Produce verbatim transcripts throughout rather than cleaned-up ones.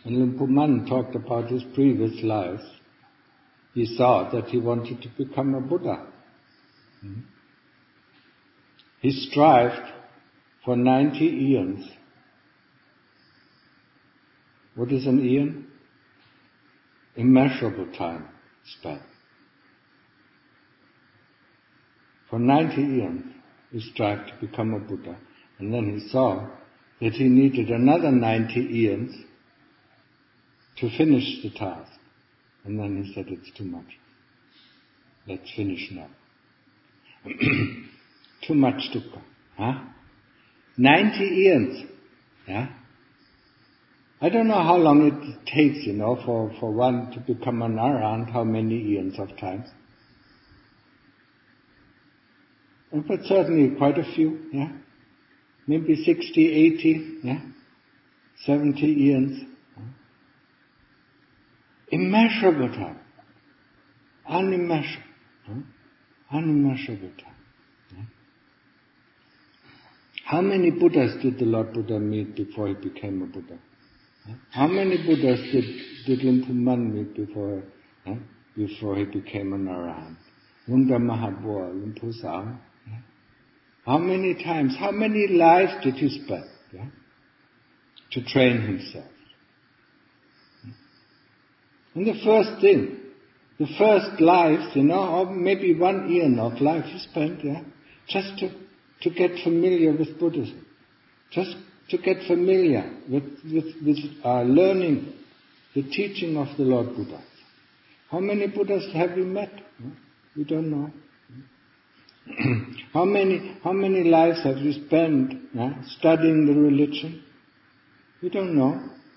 When Luang Pu Man talked about his previous lives, he saw that he wanted to become a Buddha. He strived for ninety eons. What is an eon? Immeasurable time span. For ninety eons, he strived to become a Buddha. And then he saw that he needed another ninety eons to finish the task. And then he said, it's too much. Let's finish now. Too much dukkha. Huh? ninety eons. Yeah? I don't know how long it takes, you know, for, for one to become an arahant, how many eons of times. But certainly quite a few, yeah. Maybe sixty, eighty, yeah. seventy eons. Immeasurable time. Unimmeasurable. Huh? Unimmeasurable time. Yeah? How many Buddhas did the Lord Buddha meet before he became a Buddha? Yeah? How many Buddhas did, did Luang Pu Man meet before, yeah? before he became an arahant? Lungda Mahabua, Luang Pu Sang. Yeah? How many times, how many lives did he spend yeah? to train himself? And the first thing, the first life, you know, or maybe one eon of life he spent, yeah, just to, to get familiar with Buddhism. Just to get familiar with, with, with uh, learning the teaching of the Lord Buddha. How many Buddhas have we met? We don't know. how many how many lives have we spent yeah, studying the religion? We don't know.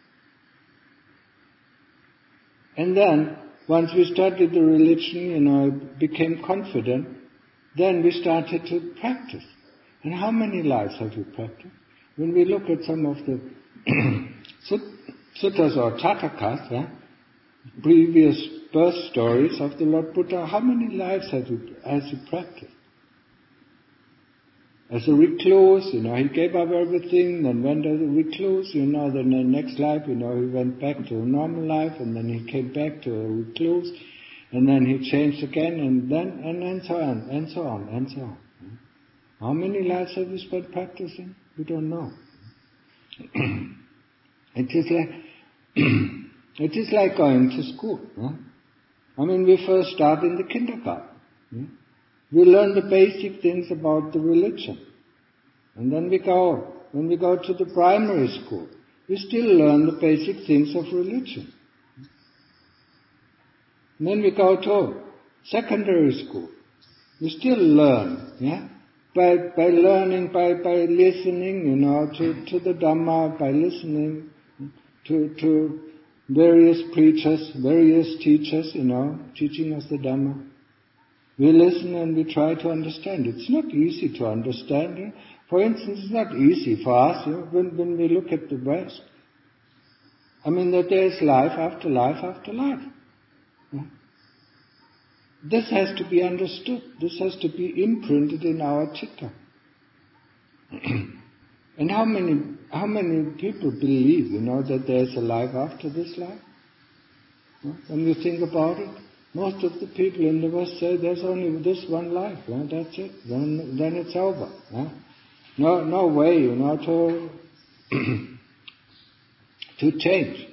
And then, once we studied the religion, you know, became confident, then we started to practice. And how many lives have we practiced? When we look at some of the suttas or Tatakas, yeah, previous birth stories of the Lord Buddha, how many lives has he, has he practiced? As a recluse, you know, he gave up everything, then went as a recluse, you know, then the next life, you know, he went back to a normal life, and then he came back to a recluse, and then he changed again, and then, and, and so on, and so on, and so on. How many lives have we spent practicing? We don't know. It is like, it is like going to school. Huh? I mean, we first start in the kindergarten. Huh? We learn the basic things about the religion. And then we go, when we go to the primary school, we still learn the basic things of religion. And then we go to secondary school. We still learn, yeah? By, by learning, by, by listening, you know, to, to the Dhamma, by listening to, to various preachers, various teachers, you know, teaching us the Dhamma. We listen and we try to understand. It's not easy to understand. You know? For instance, it's not easy for us you know, when, when we look at the West. I mean, that there is life after life after life. Yeah? This has to be understood. This has to be imprinted in our citta. And how many how many people believe, you know, that there is a life after this life? Yeah? When we think about it, most of the people in the West say there's only this one life, yeah? That's it, then, then it's over. Yeah? No, no way, you know, to to change.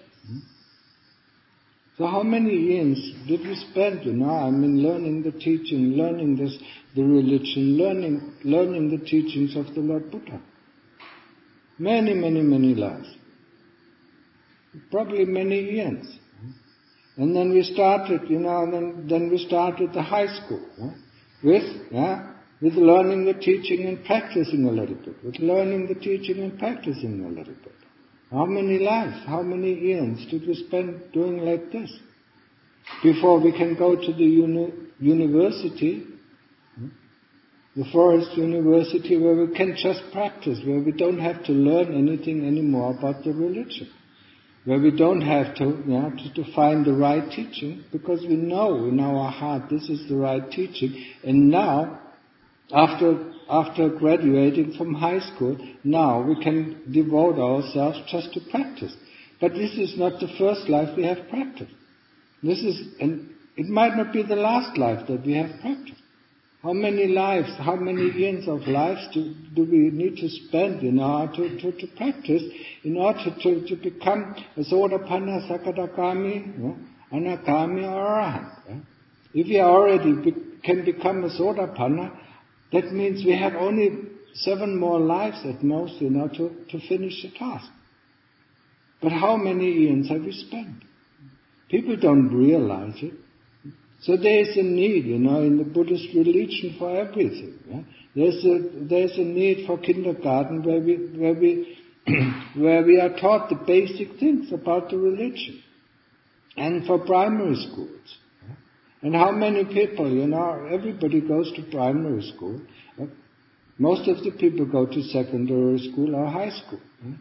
So how many years did we spend, you know, I mean, learning the teaching, learning this, the religion, learning, learning the teachings of the Lord Buddha? Many, many, many lives. Probably many years. And then we started, you know, then, then we started the high school, yeah? with, yeah, with learning the teaching and practicing a little bit, with learning the teaching and practicing a little bit. How many lives, how many eons did we spend doing like this? Before we can go to the uni- university, the forest university, where we can just practice, where we don't have to learn anything anymore about the religion. Where we don't have to, you know, to, to find the right teaching, because we know in our heart this is the right teaching. And now, after after graduating from high school, now we can devote ourselves just to practice. But this is not the first life we have practiced. This is, and it might not be the last life that we have practiced. How many lives, how many years of lives do, do we need to spend in order to, to, to practice, in order to, to become a Sotapanna, Sakadagami, yeah, Anagami, or Arahant? Yeah? If we already be, can become a Sotapanna, that means we have only seven more lives at most, you know, to, to finish the task. But how many eons have we spent? People don't realize it. So there is a need, you know, in the Buddhist religion for everything. Yeah? There's a there's a need for kindergarten where we where we where we are taught the basic things about the religion, and for primary schools. Yeah? And how many people, you know, everybody goes to primary school. Yeah? Most of the people go to secondary school or high school. Yeah?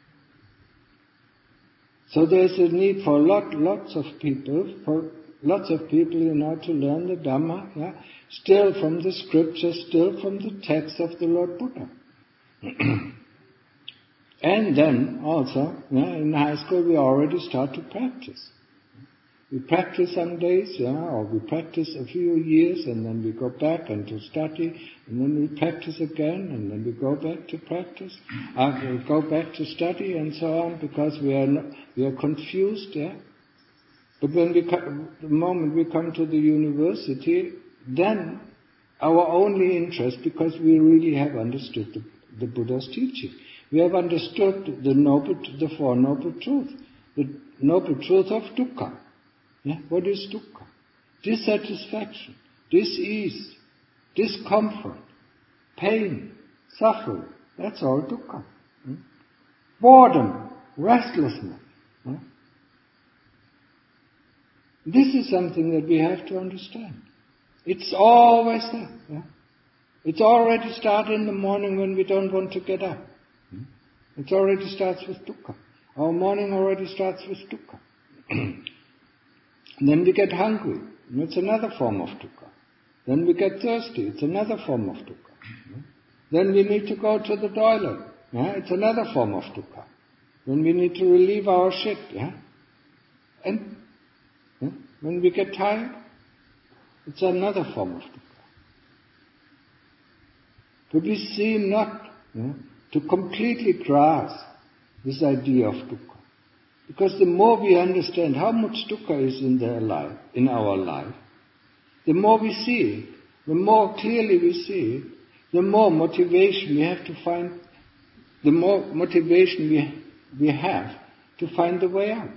So there's a need for lot lots of people for. Lots of people, you know, to learn the Dhamma, yeah, still from the scriptures, still from the text of the Lord Buddha. And then also, yeah, in high school we already start to practice. We practice some days, yeah, or we practice a few years, and then we go back and to study, and then we practice again, and then we go back to practice, uh, we go back to study, and so on, because we are not, we are confused, yeah. But when we come, the moment we come to the university, then our only interest, because we really have understood the, the Buddha's teaching, we have understood the noble, the Four Noble Truths, the Noble Truth of dukkha. Yeah? What is dukkha? Dissatisfaction, dis-ease, discomfort, pain, suffering. That's all dukkha. Hmm? Boredom, restlessness. Hmm? This is something that we have to understand. It's always there. Yeah? It's already started in the morning when we don't want to get up. It already starts with dukkha. Our morning already starts with dukkha. Then we get hungry. It's another form of dukkha. Then we get thirsty. It's another form of dukkha. Then we need to go to the toilet. Yeah? It's another form of dukkha. Then we need to relieve our shit. Yeah? And when we get tired, it's another form of dukkha. But we seem not yeah, to completely grasp this idea of dukkha. Because the more we understand how much dukkha is in their life, in our life, the more we see it, the more clearly we see it, the more motivation we have to find, the more motivation we, we have to find the way out.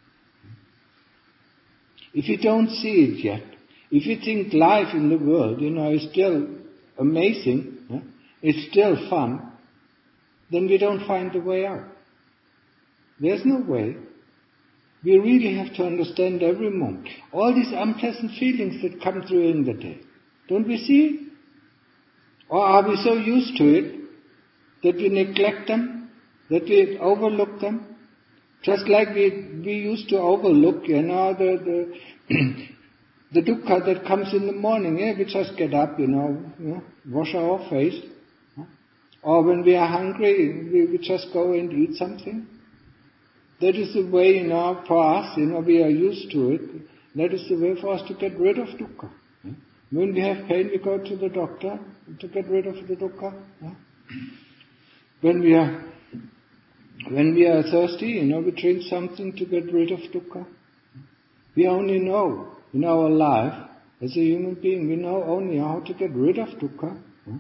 If you don't see it yet, if you think life in the world, you know, is still amazing, yeah, it's still fun, then we don't find the way out. There's no way. We really have to understand every moment. All these unpleasant feelings that come during the day, don't we see it? Or are we so used to it that we neglect them, that we overlook them? Just like we, we used to overlook, you know, the, the, the dukkha that comes in the morning. Yeah? We just get up, you know, you know wash our face. Yeah? Or when we are hungry, we, we just go and eat something. That is the way, you know, for us, you know, we are used to it. That is the way for us to get rid of dukkha. Yeah? When we have pain, we go to the doctor to get rid of the dukkha. Yeah? When we are When we are thirsty, you know, we drink something to get rid of dukkha. We only know in our life, as a human being, we know only how to get rid of dukkha.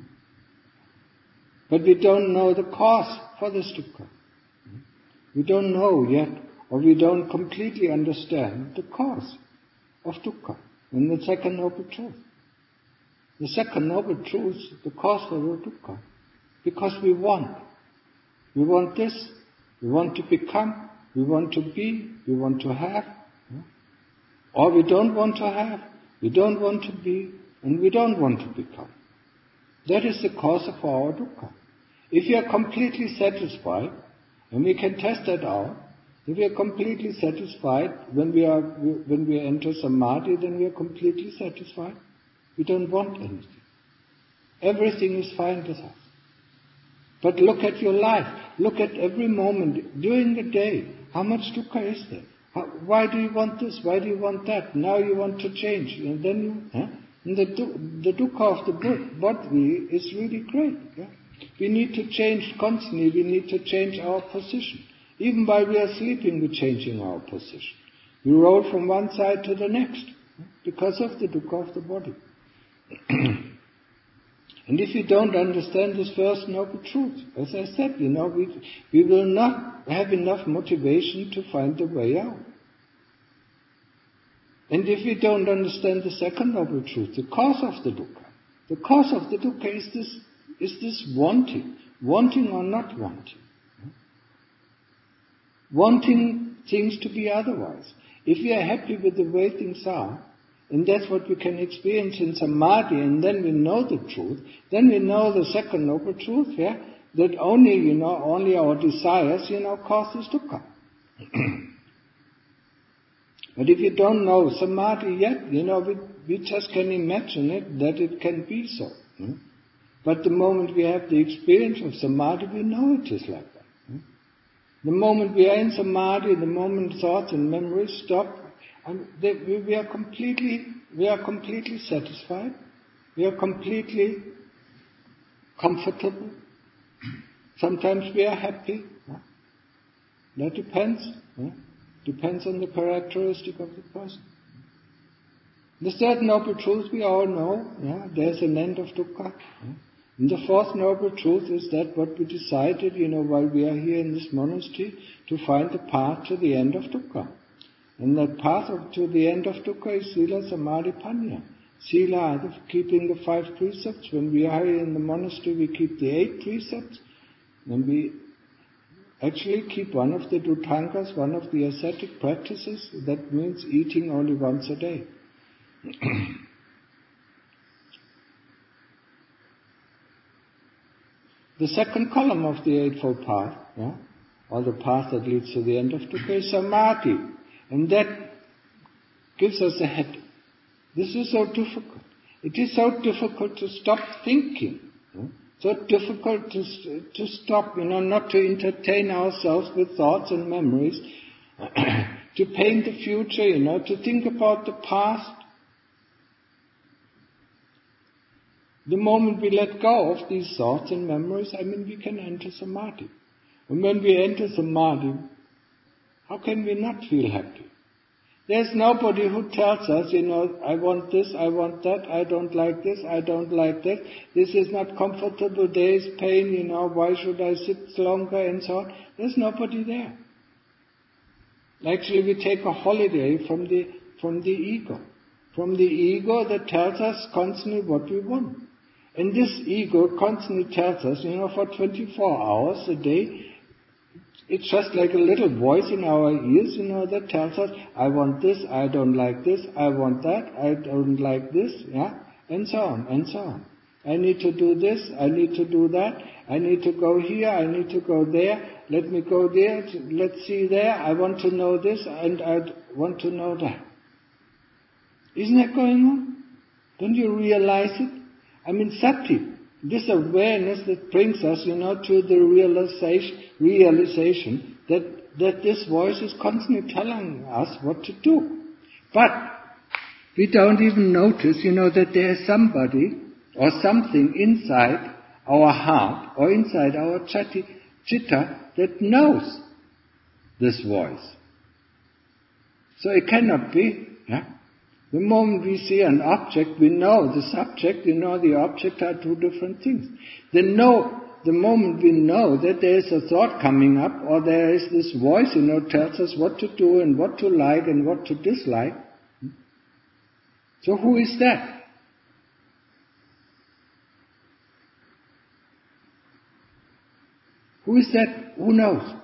But we don't know the cause for this dukkha. We don't know yet, or we don't completely understand the cause of dukkha. And the second noble truth. The second noble truth, the cause for the dukkha. Because we want. We want this. We want to become, we want to be, we want to have, or we don't want to have, we don't want to be, and we don't want to become. That is the cause of our dukkha. If we are completely satisfied, and we can test that out, if we are completely satisfied when we are when we enter samadhi, then we are completely satisfied. We don't want anything. Everything is fine with us. But look at your life. Look at every moment during the day. How much dukkha is there? How, why do you want this? Why do you want that? Now you want to change. And then you, huh? and the, the dukkha of the body is really great. Yeah? We need to change constantly. We need to change our position. Even while we are sleeping, we're changing our position. We roll from one side to the next because of the dukkha of the body. And if you don't understand this first noble truth, as I said, you know, we, we will not have enough motivation to find the way out. And if we don't understand the second noble truth, the cause of the dukkha, the cause of the dukkha is this, is this wanting, wanting or not wanting. Wanting things to be otherwise. If we are happy with the way things are, and that's what we can experience in samadhi, and then we know the truth, then we know the second noble truth, yeah, that only, you know, only our desires, you know, causes dukkha. But if you don't know samadhi yet, you know, we, we just can imagine it, that it can be so. Hmm? But the moment we have the experience of samadhi, we know it is like that. Hmm? The moment we are in samadhi, the moment thoughts and memories stop, and they, we, we are completely, we are completely satisfied. We are completely comfortable. Sometimes we are happy. Huh? That depends. Huh? Depends on the characteristic of the person. The third noble truth we all know. Yeah? There's an end of dukkha. Huh? And the fourth noble truth is that what we decided, you know, while we are here in this monastery, to find the path to the end of dukkha. And that path of, to the end of dukkha is Sila, Samadhi, Panya. Sila, the keeping the five precepts. When we are here in the monastery, we keep the eight precepts. And we actually keep one of the Dhutangas, one of the ascetic practices. That means eating only once a day. The second column of the Eightfold Path, yeah, or the path that leads to the end of dukkha, is Samadhi. And that gives us a head. This is so difficult. It is so difficult to stop thinking. Yeah? So difficult to, to stop, you know, not to entertain ourselves with thoughts and memories, to paint the future, you know, to think about the past. The moment we let go of these thoughts and memories, I mean, we can enter samadhi. And when we enter samadhi, how can we not feel happy? There's nobody who tells us, you know, I want this, I want that, I don't like this, I don't like that, this is not comfortable, there is pain, you know, why should I sit longer, and so on. There's nobody there. Actually, we take a holiday from the, from the ego. From the ego that tells us constantly what we want. And this ego constantly tells us, you know, for twenty-four hours a day, it's just like a little voice in our ears, you know, that tells us, I want this, I don't like this, I want that, I don't like this, yeah, and so on, and so on. I need to do this, I need to do that, I need to go here, I need to go there, let me go there, let's see there, I want to know this, and I want to know that. Isn't that going on? Don't you realize it? I mean, sati, this awareness that brings us, you know, to the realization, realization that, that this voice is constantly telling us what to do. But we don't even notice, you know, that there is somebody or something inside our heart or inside our chati, chitta that knows this voice. So it cannot be, yeah? The moment we see an object, we know the subject, you know, the object are two different things. The, know, the moment we know that there is a thought coming up, or there is this voice, you know, tells us what to do and what to like and what to dislike. So who is that? Who is that? Who knows?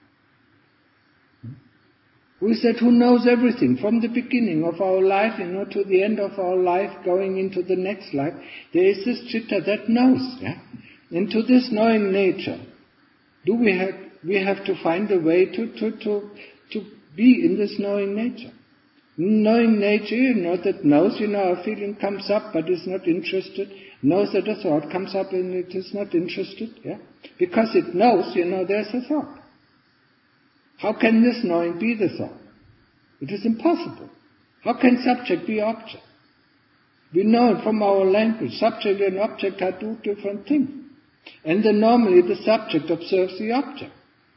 Who is that who knows everything from the beginning of our life, you know, to the end of our life, going into the next life? There is this chitta that knows, yeah? And to this knowing nature, do we have we have to find a way to to to to be in this knowing nature? Knowing nature, you know, that knows, you know, a feeling comes up but is not interested, knows that a thought comes up and it is not interested, yeah? Because it knows, you know, there's a thought. How can this knowing be the thought? It is impossible. How can subject be object? We know from our language, subject and object are two different things. And then normally the subject observes the object.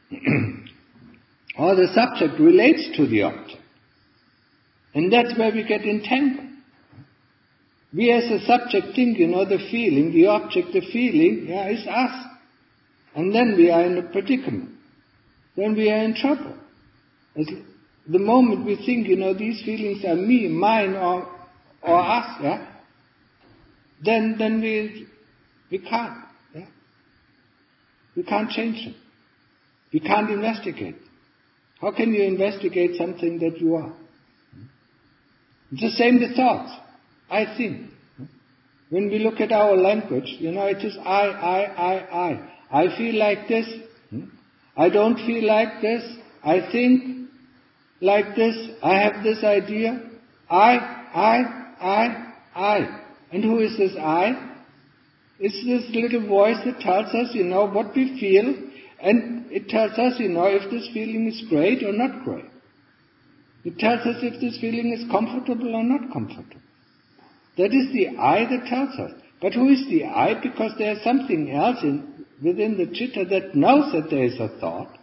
Or the subject relates to the object. And that's where we get entangled. We as a subject think, you know, the feeling, the object, the feeling, yeah, is us. And then we are in a predicament. Then we are in trouble. As the moment we think, you know, these feelings are me, mine, or or us, yeah, then then we we can't, yeah. We can't change them. We can't investigate. How can you investigate something that you are? It's the same with thoughts. I think. When we look at our language, you know, it is I, I, I, I. I feel like this. I don't feel like this. I think like this. I have this idea. I, I, I, I. And who is this I? It's this little voice that tells us, you know, what we feel, and it tells us, you know, if this feeling is great or not great. It tells us if this feeling is comfortable or not comfortable. That is the I that tells us. But who is the I? Because there is something else in, within the chitta that knows that there is a thought.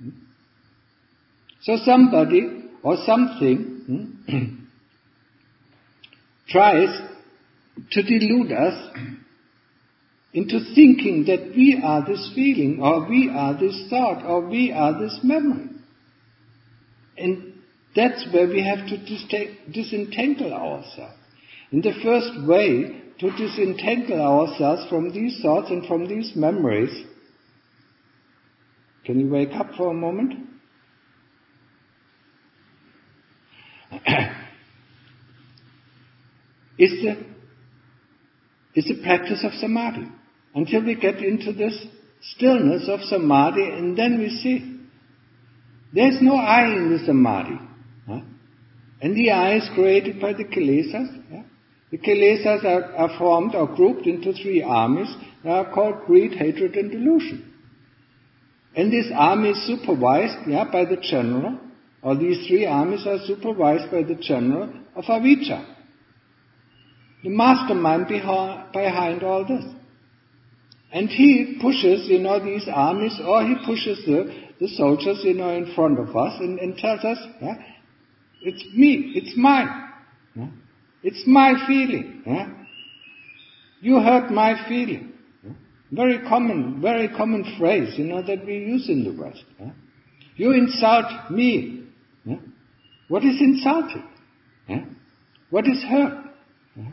So somebody or something tries to delude us into thinking that we are this feeling, or we are this thought, or we are this memory. And that's where we have to disentangle ourselves. And the first way to disentangle ourselves from these thoughts and from these memories, can you wake up for a moment? is the is the practice of samadhi. Until we get into this stillness of samadhi, and then we see there's no I in the samadhi. Huh? And the I is created by the kilesas. Yeah? The kilesas are, are formed or grouped into three armies. They are called greed, hatred, and delusion. And this army is supervised, yeah, by the general, or these three armies are supervised by the general of avijja, the mastermind behind, behind all this. And he pushes, you know, these armies, or he pushes the, the soldiers, you know, in front of us and, and tells us, yeah, it's me, it's mine. Yeah? It's my feeling. Yeah? You hurt my feeling. Yeah? Very common, very common phrase, you know, that we use in the West. Yeah? You insult me. Yeah? What is insulted? Yeah? What is hurt? Yeah?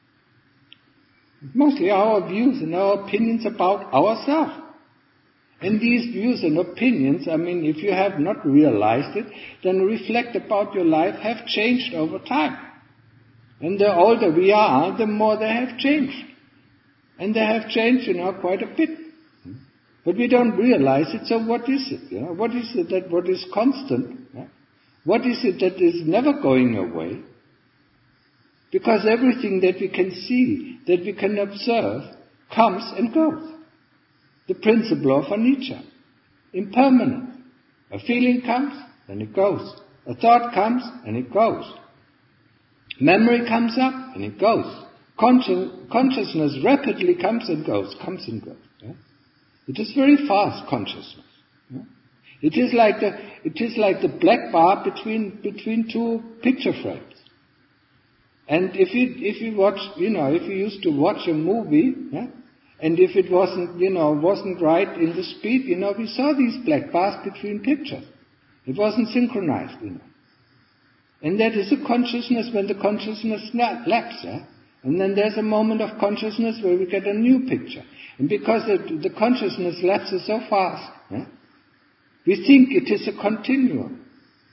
Mostly our views and our opinions about ourselves. And these views and opinions, I mean, if you have not realized it, then reflect about your life, have changed over time. And the older we are, the more they have changed. And they have changed, you know, quite a bit. But we don't realize it, so what is it? You know? What is it that what is constant? Yeah? What is it that is never going away? Because everything that we can see, that we can observe, comes and goes. The principle of anicca, impermanent. A feeling comes, and it goes. A thought comes, and it goes. Memory comes up, and it goes. Consci- consciousness rapidly comes and goes, comes and goes. Yeah? It is very fast consciousness. Yeah? It is like the it is like the black bar between between two picture frames. And if you if you watch, you know, if you used to watch a movie, yeah, and if it wasn't, you know, wasn't right in the speed, you know, we saw these black bars between pictures. It wasn't synchronized, you know. And that is a consciousness when the consciousness lapses, yeah? And then there's a moment of consciousness where we get a new picture. And because the, the consciousness lapses so fast, yeah, we think it is a continuum.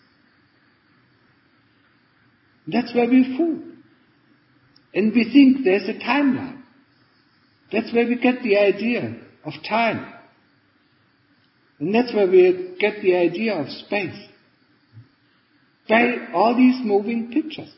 That's where we fool. And we think there's a timeline. That's where we get the idea of time. And that's where we get the idea of space. By all these moving pictures.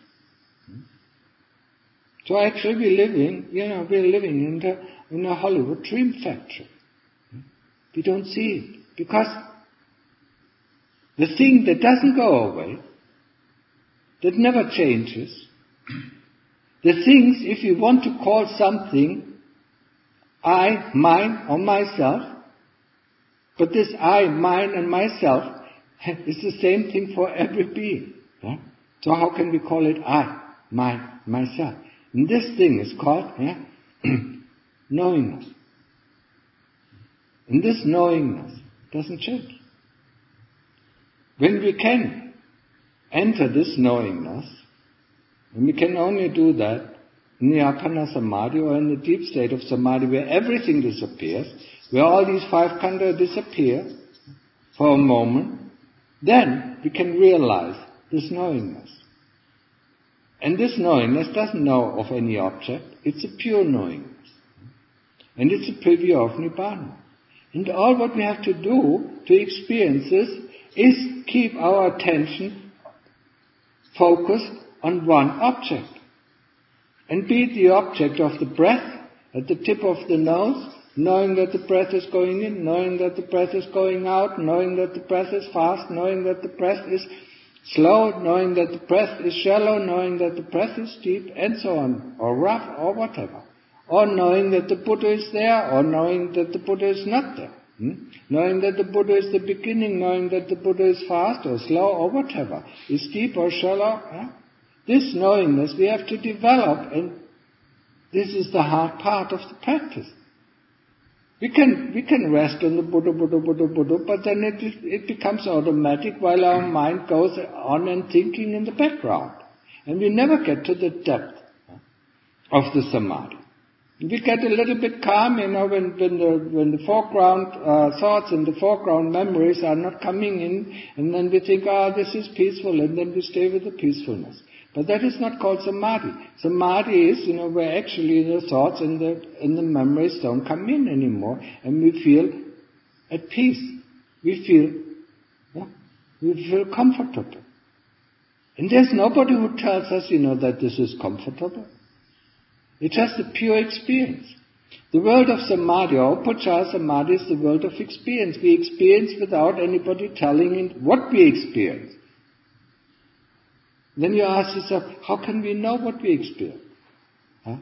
So actually we're living, you know, we're living in the in a Hollywood dream factory. We don't see it. Because The thing that doesn't go away, that never changes. The things, if you want to call something I, mine, or myself, but this I, mine, and myself is the same thing for every being. Yeah? So how can we call it I, mine, myself? And this thing is called yeah, knowingness. And this knowingness doesn't change. When we can enter this knowingness, and we can only do that in the Appana Samadhi or in the deep state of Samadhi where everything disappears, where all these five khandhas disappear for a moment, then we can realize this knowingness. And this knowingness doesn't know of any object, it's a pure knowingness. And it's a preview of Nibbana. And all what we have to do to experience this is keep our attention focused on one object. And be it the object of the breath at the tip of the nose, knowing that the breath is going in, knowing that the breath is going out, knowing that the breath is fast, knowing that the breath is slow, knowing that the breath is shallow, knowing that the breath is deep, and so on, or rough, or whatever. Or knowing that the Buddha is there, or knowing that the Buddha is not there. Hmm? Knowing that the Buddha is the beginning, knowing that the Buddha is fast or slow or whatever, is deep or shallow. Yeah? This knowingness we have to develop, and this is the hard part of the practice. We can we can rest on the Buddha, Buddha, Buddha, Buddha, but then it it becomes automatic while our mind goes on and thinking in the background. And we never get to the depth of the Samadhi. We get a little bit calm, you know, when, when the when the foreground uh, thoughts and the foreground memories are not coming in, and then we think, ah, oh, this is peaceful, and then we stay with the peacefulness. But that is not called Samadhi. Samadhi is, you know, where actually the thoughts and the and the memories don't come in anymore, and we feel at peace. We feel, yeah, we feel comfortable. And there's nobody who tells us, you know, that this is comfortable. It's just a pure experience. The world of Samadhi, or Upachara Samadhi, is the world of experience. We experience without anybody telling it what we experience. Then you ask yourself, how can we know what we experience? Huh?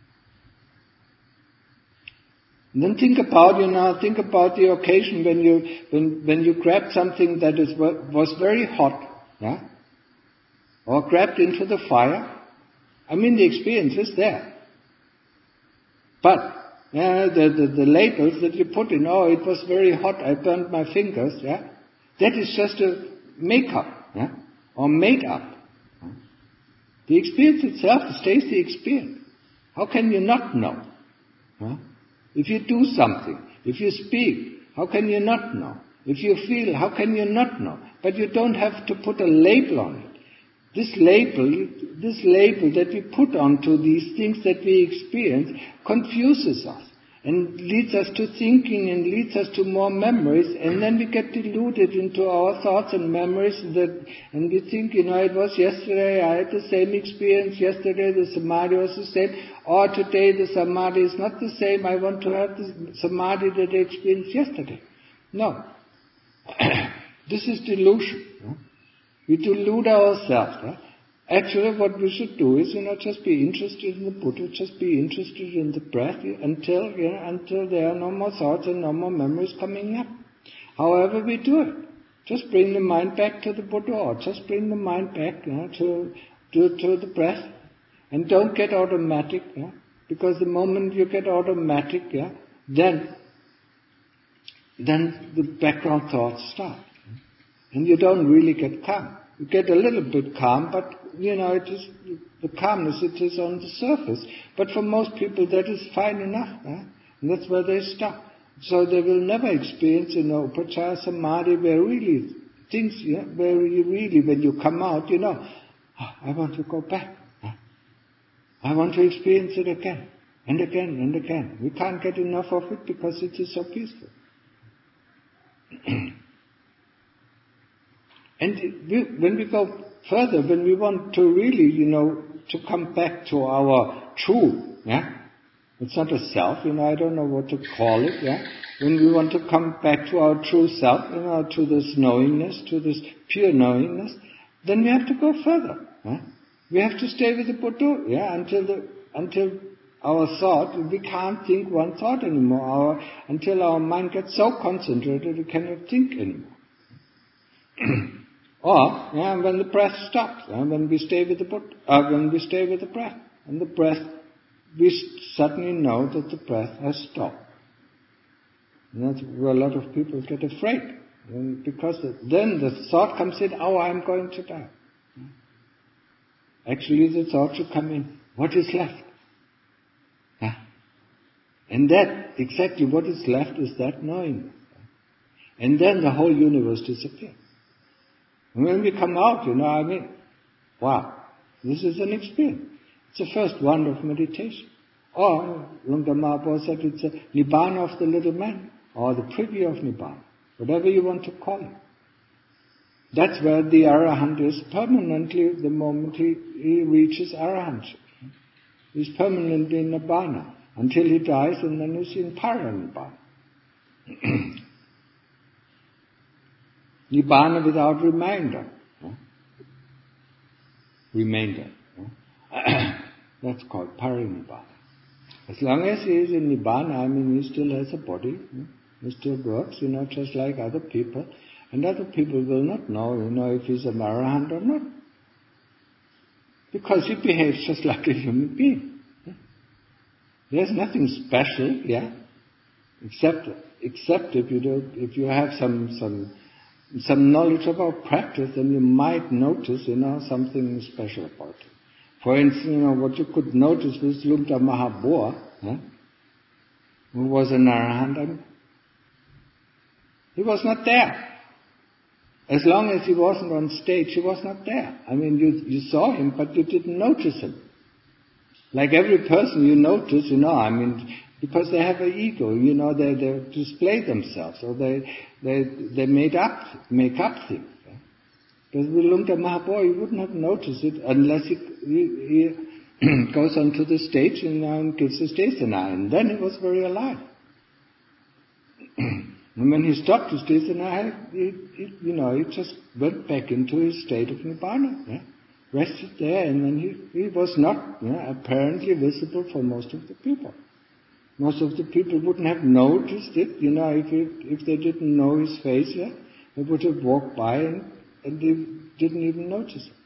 And then think about, you know, think about the occasion when you when when you grabbed something that is was very hot, yeah, or grabbed into the fire. I mean, the experience is there. But uh, the, the the labels that you put in, oh, it was very hot, I burned my fingers, yeah, that is just a make-up, yeah, or made-up. The experience itself stays the experience. How can you not know? Huh? If you do something, if you speak, how can you not know? If you feel, how can you not know? But you don't have to put a label on it. This label, this label that we put onto these things that we experience confuses us and leads us to thinking and leads us to more memories, and then we get deluded into our thoughts and memories that, and we think, you know, it was yesterday, I had the same experience yesterday, the Samadhi was the same, or today the Samadhi is not the same, I want to have the Samadhi that I experienced yesterday. No. This is delusion. No? We delude ourselves. Right? Actually, what we should do is, you know, just be interested in the Buddha, just be interested in the breath until, you know, until there are no more thoughts and no more memories coming up. However we do it, just bring the mind back to the Buddha, or just bring the mind back, you know, to to to the breath, and don't get automatic, yeah? Because the moment you get automatic, yeah, then then the background thoughts start. And you don't really get calm. You get a little bit calm, but, you know, it is the calmness, it is on the surface. But for most people, that is fine enough. Eh? And that's where they stop. So they will never experience, you know, Upachara Samadhi, where really things, you know, where you really, when you come out, you know, oh, I want to go back. Eh? I want to experience it again, and again, and again. We can't get enough of it because it is so peaceful. And we, when we go further, when we want to really, you know, to come back to our true, yeah, It's not a self, you know, I don't know what to call it, yeah. When we want to come back to our true self, you know, to this knowingness, to this pure knowingness, then we have to go further. Huh? We have to stay with the Buddha, yeah, until the until our thought, we can't think one thought anymore. Our, until our mind gets so concentrated, we cannot think anymore. Or, yeah, when the breath stops, yeah, when we stay with the Buddha, uh, when we stay with the breath, and the breath, we suddenly know that the breath has stopped. And that's where a lot of people get afraid, and because then the thought comes in, oh, I'm going to die. Actually, the thought should come in, what is left? Yeah. And that, exactly what is left is that knowing. And then the whole universe disappears. And when we come out, you know, I mean, wow, this is an experience. It's the first wonder of meditation. Or, Luang Por Mahaprabhu said it's a Nibbana of the little man, or the preview of Nibbana, whatever you want to call it. That's where the Arahant is permanently the moment he, he reaches Arahantship. He's permanently in Nibbana until he dies, and then he's in Paranibbana. Nibbana without remainder. Remainder. That's called Parinibbana. As long as he is in Nibbana, I mean, he still has a body. He still works, you know, just like other people. And other people will not know, you know, if he's a Arahant or not. Because he behaves just like a human being. There's nothing special, yeah, except except if you do, if you have some some some knowledge about practice, then you might notice, you know, something special about it. For instance, you know, what you could notice with Luang Por Mahaprabhu, huh, who was an Arahant, I mean, he was not there. As long as he wasn't on stage, he was not there. I mean, you you saw him, but you didn't notice him. Like every person you notice, you know, I mean, because they have an ego, you know, they, they display themselves, or they they they made up, make up things. Yeah? Because with Luang Por Mahaprabhu, you wouldn't have noticed it unless he, he, he goes onto the stage and, and gives his desana, and then he was very alive. And when he stopped his desana, he, he, you know, he just went back into his state of Nibbana. Yeah? Rested there, and then he, he was not, you know, apparently visible for most of the people. Most of the people wouldn't have noticed it, you know, if it, if they didn't know his face, yeah, they would have walked by and, and they didn't even notice it.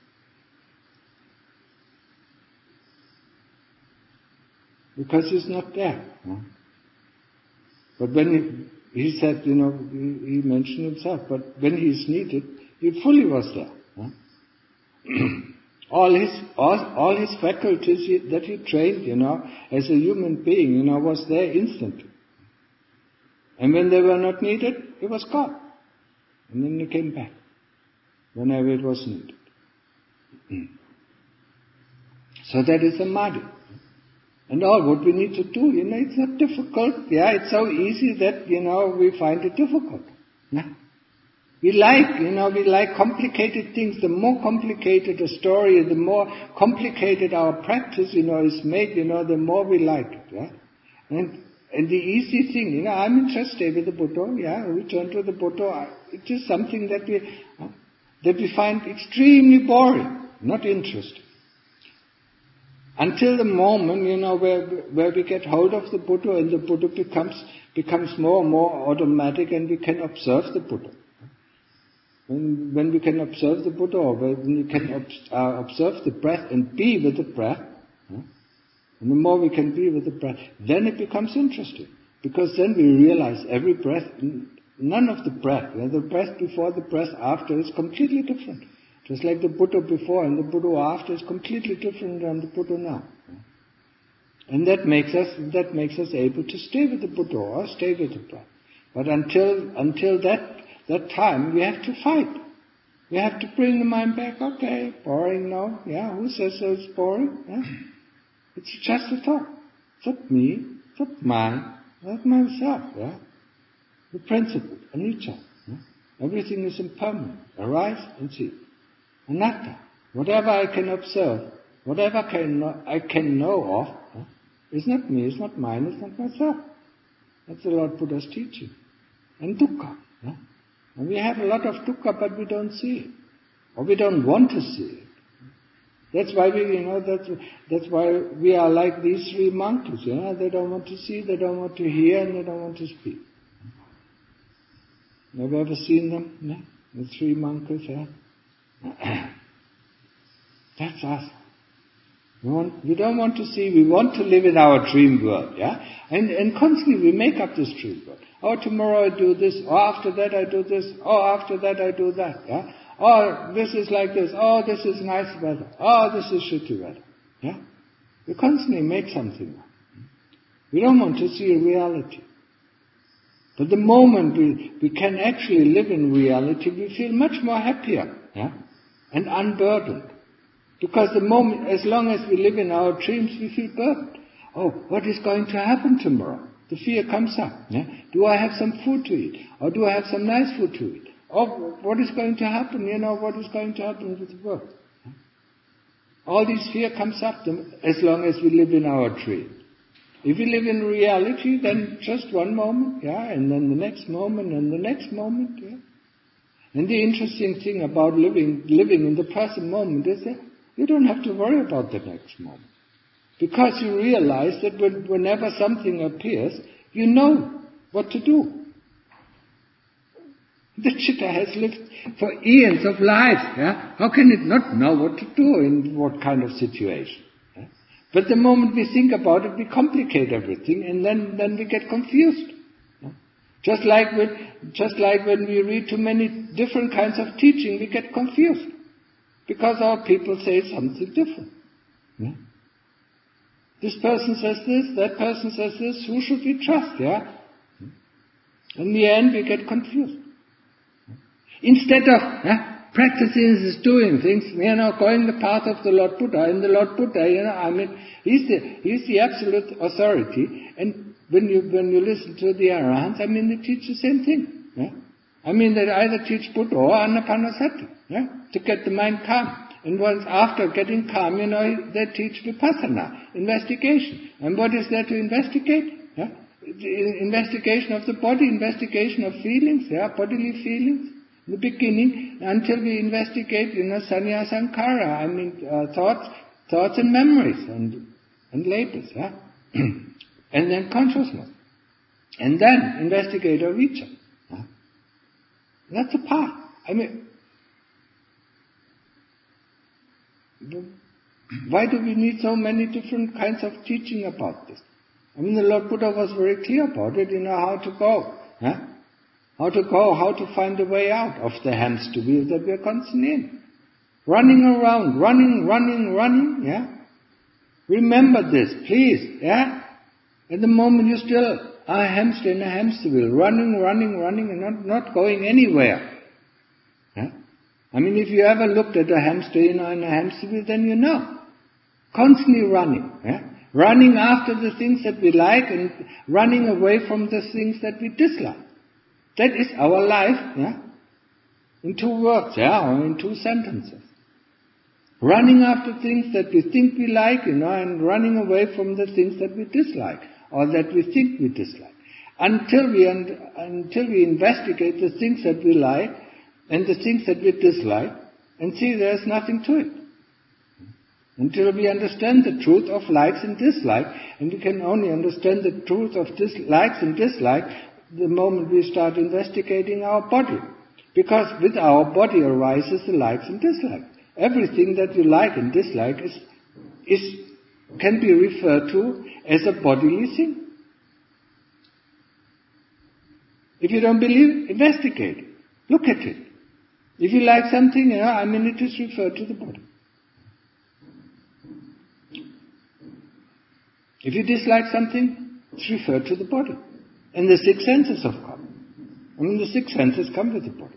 Because he's not there. Huh? But when he, he said, you know, he, he mentioned himself, but when he's needed, he fully was there. Huh? All his, all, all his faculties he, that he trained, you know, as a human being, you know, was there instantly. And when they were not needed, he was gone. And then he came back, whenever it was needed. So that is samadhi. And all what we need to do, you know, it's not difficult. Yeah, it's so easy that, you know, we find it difficult. Yeah? We like, you know, we like complicated things. The more complicated a story, the more complicated our practice, you know, is made, you know, the more we like it, yeah. And and the easy thing, you know, I mean, just stay with the Buddha, yeah. We turn to the Buddha. It is something that we uh, that we find extremely boring, not interesting. Until the moment, you know, where where we get hold of the Buddha, and the Buddha becomes becomes more and more automatic, and we can observe the Buddha. When, when we can observe the Buddha, or when we can ob- uh, observe the breath and be with the breath, huh? And the more we can be with the breath, then it becomes interesting. Because then we realize every breath, none of the breath, you know, the breath before, the breath after is completely different. Just like the Buddha before and the Buddha after is completely different than the Buddha now. And that makes us, that makes us able to stay with the Buddha or stay with the breath. But until, until that That time we have to fight. We have to bring the mind back. Okay, boring now. Yeah, who says so it's boring? Yeah. It's just a thought. It's not me. It's not mine. It's not myself. Yeah. The principle, anicca. Yeah? Everything is impermanent. Arise and cease. Anatta. Whatever I can observe, whatever can know, I can know of, yeah? It's not me, it's not mine, it's not myself. That's the Lord Buddha's teaching. And dukkha. Yeah? And we have a lot of dukkha, but we don't see it. Or we don't want to see it. That's why we, you know, that's, that's why we are like these three monkeys, you know. They don't want to see, they don't want to hear, and they don't want to speak. Have you ever seen them? Yeah? The three monkeys, yeah? That's us. We, want, we don't want to see, we want to live in our dream world, yeah? And, and constantly we make up this dream world. Oh, tomorrow I do this, or after that I do this, or after that I do that, yeah? Oh, this is like this, oh, this is nice weather, oh, this is shitty weather, yeah? We constantly make something up. We don't want to see reality. But the moment we, we can actually live in reality, we feel much more happier, yeah? And unburdened. Because the moment, as long as we live in our dreams, we feel burdened. Oh, what is going to happen tomorrow? The fear comes up. Yeah? Do I have some food to eat? Or do I have some nice food to eat? Or what is going to happen? You know, what is going to happen with the world? Yeah? All this fear comes up as long as we live in our dream. If we live in reality, then just one moment, yeah, and then the next moment, and the next moment, yeah. And the interesting thing about living living in the present moment is that you don't have to worry about the next moment. Because you realize that when, whenever something appears, you know what to do. The chitta has lived for eons of life. Yeah? How can it not know what to do in what kind of situation? Yeah? But the moment we think about it, we complicate everything, and then, then we get confused. Yeah? Just like when, just like when we read too many different kinds of teaching, we get confused. Because our people say something different. Yeah? This person says this, that person says this, who should we trust, yeah? In the end, we get confused. Instead of yeah, practicing this, doing things, you know, going the path of the Lord Buddha, and the Lord Buddha, you know, I mean, he's the, he's the absolute authority, and when you, when you listen to the Arahants, I mean, they teach the same thing, yeah? I mean, they either teach Buddha or Anapanasati, yeah, to get the mind calm. And once after getting calm, you know, they teach Vipassana, investigation. And what is there to investigate? Yeah? Investigation of the body, investigation of feelings, yeah, bodily feelings. In the beginning, until we investigate, you know, Sanya Sankara, I mean, uh, thoughts, thoughts and memories and and labels, yeah, and then consciousness, and then investigate avijja. Yeah? That's a path. I mean. Why do we need so many different kinds of teaching about this? I mean, the Lord Buddha was very clear about it, you know, how to go. Huh? How to go, how to find a way out of the hamster wheel that we are constantly in. Running around, running, running, running, yeah? Remember this, please, yeah? At the moment you still are a hamster in a hamster wheel, running, running, running, and not, not going anywhere. Yeah? I mean, if you ever looked at a hamster, you know, in a hamster wheel, then you know. Constantly running. Yeah? Running after the things that we like and running away from the things that we dislike. That is our life, yeah? In two words, yeah, or in two sentences. Running after things that we think we like, you know, and running away from the things that we dislike, or that we think we dislike. Until we, un- until we investigate the things that we like, and the things that we dislike, and see there's nothing to it. Until we understand the truth of likes and dislikes, and we can only understand the truth of dislikes and dislikes the moment we start investigating our body. Because with our body arises the likes and dislikes. Everything that you like and dislike is, is can be referred to as a bodily thing. If you don't believe, investigate it. Look at it. If you like something, you know, I mean, it is referred to the body. If you dislike something, it's referred to the body. And the six senses of come. I mean, the six senses come with the body.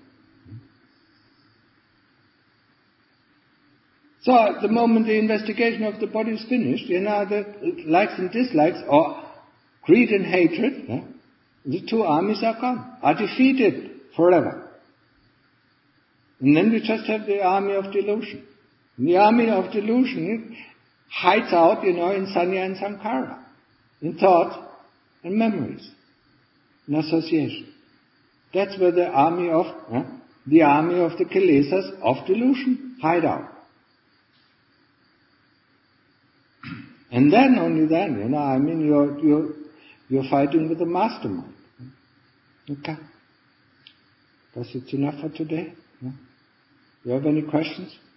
So, at the moment the investigation of the body is finished, you know, the likes and dislikes, or greed and hatred, yeah, the two armies are gone, are defeated forever. And then we just have the army of delusion. And the army of delusion hides out, you know, in Sanya and Sankara. in thought and memories, in association. That's where the army of, eh, the army of the kilesas of delusion hide out. And then, only then, you know, I mean, you're, you're, you're fighting with the mastermind. Okay. That's it enough for today? No? You have any questions?